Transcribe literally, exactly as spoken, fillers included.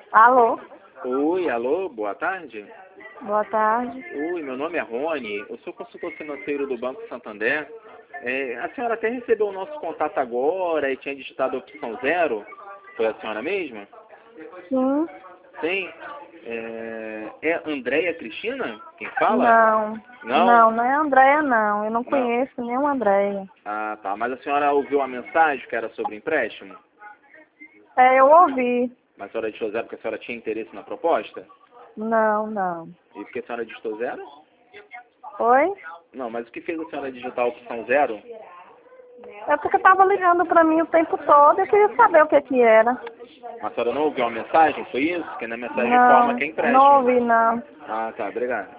Alô? Oi, alô, boa tarde. Boa tarde. Oi, meu nome é Rony, eu sou consultor financeiro do Banco Santander. É, a senhora até recebeu o nosso contato agora e tinha digitado a opção zero. Foi a senhora mesma? Sim. Sim. É, é Andréia Cristina quem fala? Não. Não? Não, não é Andréia, não. Eu não Não. conheço nenhuma Andréia. Ah, tá. Mas a senhora ouviu a mensagem que era sobre empréstimo? É, eu ouvi. Mas a senhora digitou zero porque a senhora tinha interesse na proposta? Não, não. E por que a senhora digitou zero? Oi? Não, mas o que fez a senhora digitar a opção zero? É porque estava ligando para mim o tempo todo e eu queria saber o que que era. A senhora não ouviu a mensagem? Foi isso? Porque na mensagem informa Não, que é não empréstimo. ouvi, não. Ah, tá. Obrigado.